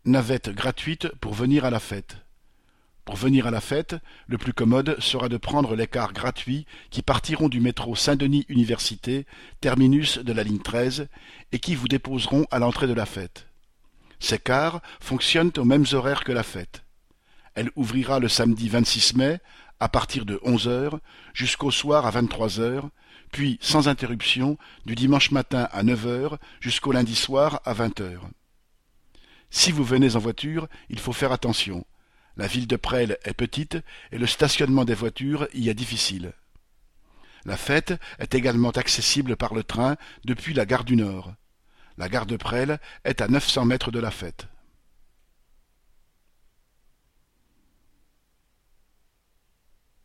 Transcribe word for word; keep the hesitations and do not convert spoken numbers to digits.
Navette gratuite pour venir à la fête. Pour venir à la fête, le plus commode sera de prendre les cars gratuits qui partiront du métro Saint-Denis Université, terminus de la ligne treize, et qui vous déposeront à l'entrée de la fête. Ces cars fonctionnent aux mêmes horaires que la fête. Elle ouvrira le samedi vingt-six mai, à partir de onze heures, jusqu'au soir à vingt-trois heures, puis sans interruption, du dimanche matin à neuf heures jusqu'au lundi soir à vingt heures. Si vous venez en voiture, il faut faire attention. La ville de Presles est petite et le stationnement des voitures y est difficile. La fête est également accessible par le train depuis la gare du Nord. La gare de Presles est à neuf cents mètres de la fête.